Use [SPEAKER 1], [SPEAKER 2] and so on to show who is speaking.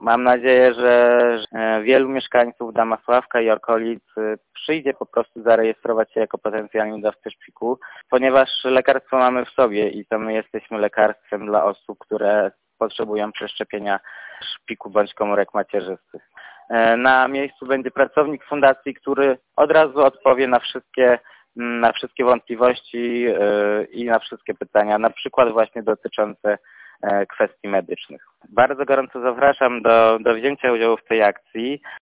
[SPEAKER 1] Mam nadzieję, że wielu mieszkańców Damasławka i okolic przyjdzie po prostu zarejestrować się jako potencjalni dawcy szpiku, ponieważ lekarstwo mamy w sobie i to my jesteśmy lekarstwem dla osób, które potrzebują przeszczepienia szpiku bądź komórek macierzystych. Na miejscu będzie pracownik fundacji, który od razu odpowie na wszystkie wątpliwości i na wszystkie pytania, na przykład właśnie dotyczące kwestii medycznych. Bardzo gorąco zapraszam do wzięcia udziału w tej akcji.